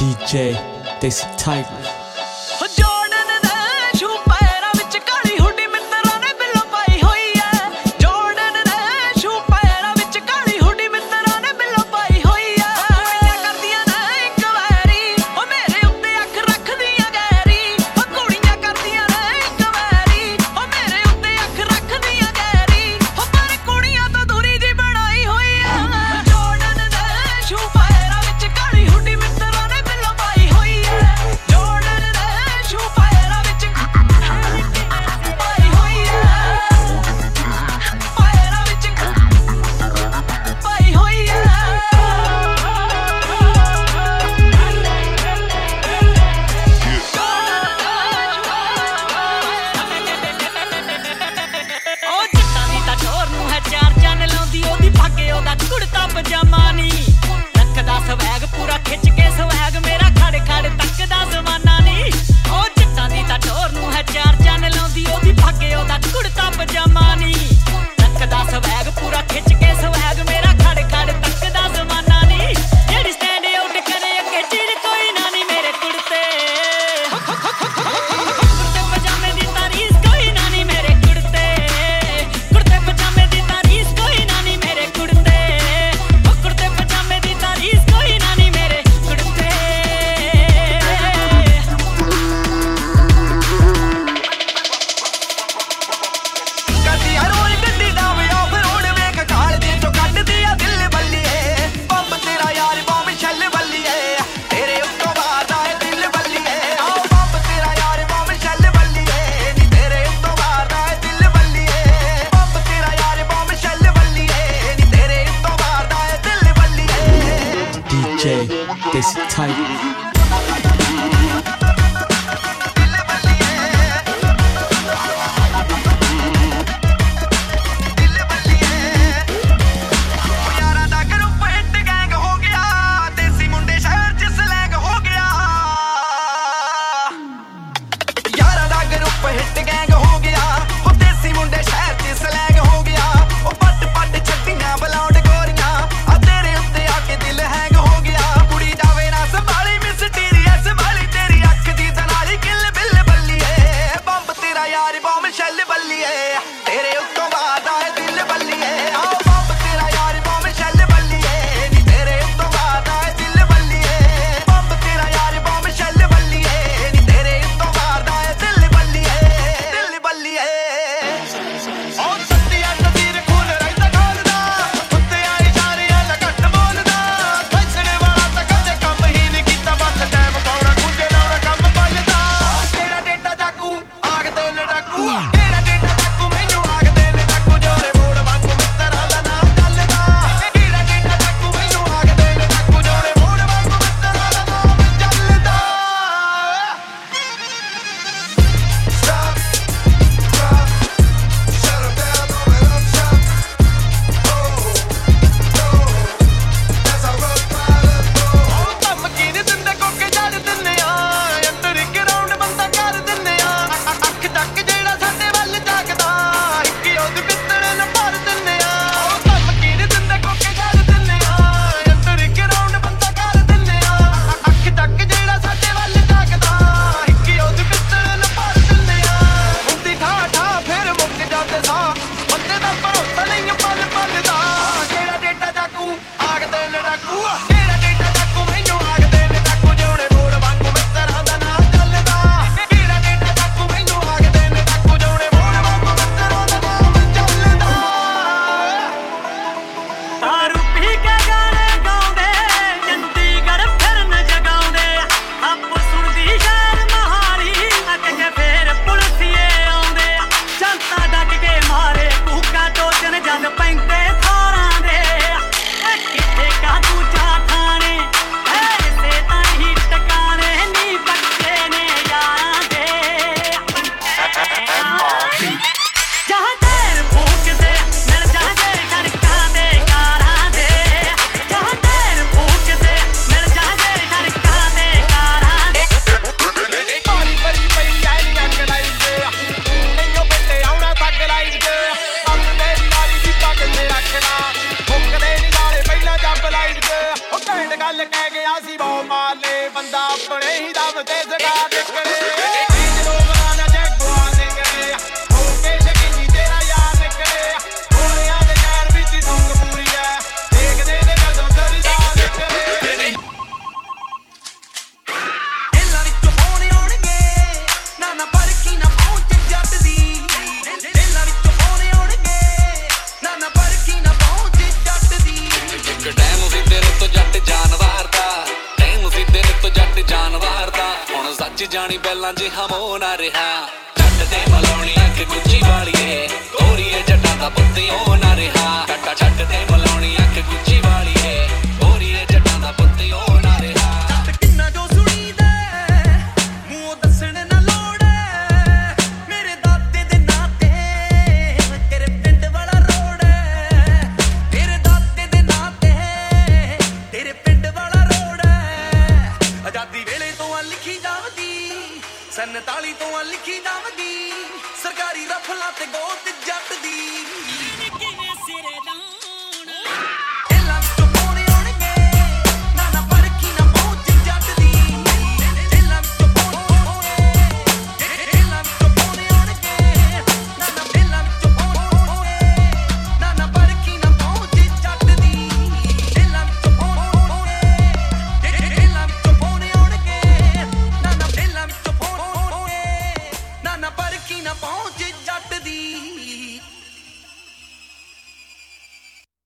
DJ Desi Tiger कुड़ता पजामा नी रखदा swag पूरा खिच के स्वैग मेरा खड़ खड़ तकदा जमाना नी ओ जट्टां दी तां टोर नूं है चार चन्न लाउंदी ओदी भागे ओदा कुड़ता पजामा नी रखदा स्वैग पूरा खिच के स्वैग मेरा खड़ खड़ तकदा जमाना नी जेड़ी स्टैंड आउट करे अगे चीड़ कोई ना नी मेरे कुड़ते कुड़ते पजामे दी तारीफ कोई ना नी मेरे कुड़ते कुड़ते पजामे दी तारीफ कोई ना नी मेरे कुड़ते DJ Desi Tiger ਪਿੰਡ ਗੱਲ ਕਹਿ ਗਿਆ ਸੀ ਬਹੁ ਮਾਲੇ ਬੰਦਾ ਆਪਣੇ ਹੀ ਦਮ ਤੇ ਜਗਾ ਨਿਕਲੇ ਜਾਣੀ ਬੈਲਾਂ ਜੇ ਹਮੋ ਨਾ ਰਿਹਾ ਜੱਟ ਦੇ ਮਲਾਉਣੀ ਅੱਖ ਗੁੱਚੀ ਵਾਲੀਏ ਗੋਰੀਏ ਜੱਟਾਂ ਦਾ ਪੁੱਤੇ ਉਹ ਨਾ ਰਿਹਾ ਜੱਟ ਦੇ ਮਲਾਉਣੀ ਅੱਖ ਗੁੱਚੀ ਵਾਲੀਏ ਗੋਰੀਏ ਜੱਟਾਂ ਦਾ ਪੁੱਤੇ ਉਹ ਨਾ ਰਿਹਾ ਜੱਟ ਕਿੰਨਾ ਜੋ ਸੁਣੀਦਾ ਮੂੰਹ ਦੱਸਣ ਨਾ ਲੋੜ ਮੇਰੇ ਦਾਤੇ ਦੇ ਨਾਂ ਤੇ ਤੇਰੇ ਪਿੰਡ ਵਾਲਾ ਰੋਡ ਤੇਰੇ ਦਾਤੇ ਦੇ ਨਾਂ ਤੇ ਤੇਰੇ ਪਿੰਡ ਵਾਲਾ ਰੋਡ ਆਜ਼ਾਦੀ ਵੇਲੇ ਤੋਂ ਆ ਲਿਖੀ ਜਾਵਦੀ 47 ਤੋਂ ਲਿਖੀ ਜਾਵਦੀ ਸਰਕਾਰੀ ਰਫਲਾਂ ਤੇ ਗੋਤ ਜੱਟ ਦੀ